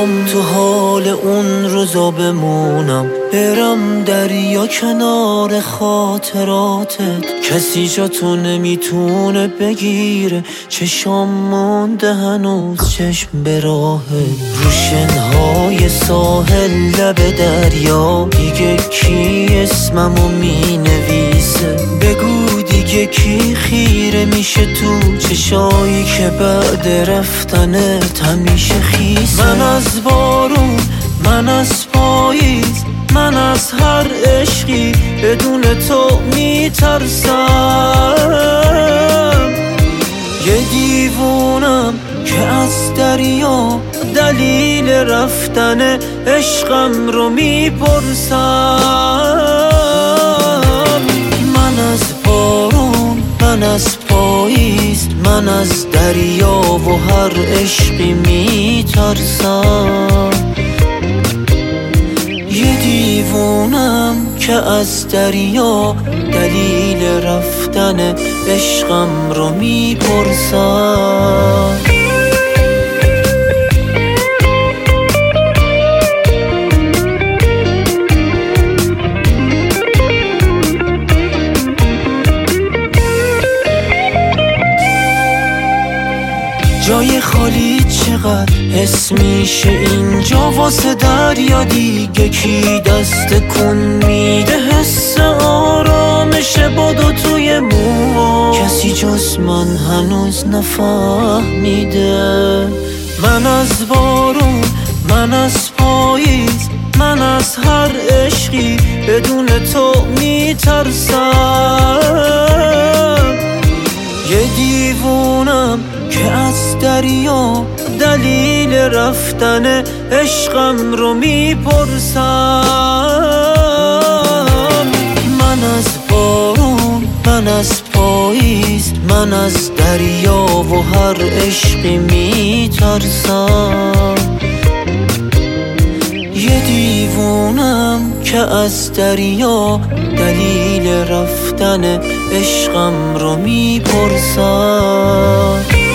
میخوام تو حال اون روزا بمونم، برم دریا کنار خاطراتت. کسی جا تو نمیتونه بگیره، چشام مونده هنوز چشم به راهت. روشنهای ساحل لب دریا، دیگه کی اسممو مینویسه؟ بگو دیگه کی خیره میشه تو چشایی که بعد رفتنت همیشه خیسه؟ من از بارون، من از پاییز، من از هر عشقی بدون تو میترسم. یه دیوونم که از دریا دلیل رفتن عشقم رو میپرسم. من از بارون، من از پاییز، من از دریا و هر عشقی میترسم. یه دیوونم که از دریا دلیل رفتن عشقم رو میپرسم. جای خالی چقدر حس میشه اینجا واسه دریا، دیگه کی دست کن میده حس آرامش بادو توی مو؟ کسی جز من هنوز نفهمیده. من از بارون، من از پاییز، من از هر عشقی بدون تو میترسم. یه دیوونم که از دریا دلیل رفتن عشقم رو میپرسم. من از بارون، من از پاییز، من از دریا و هر عشقی میترسم. یه دیوونم که از دریا دلیل رفتن عشقم رو میپرسم.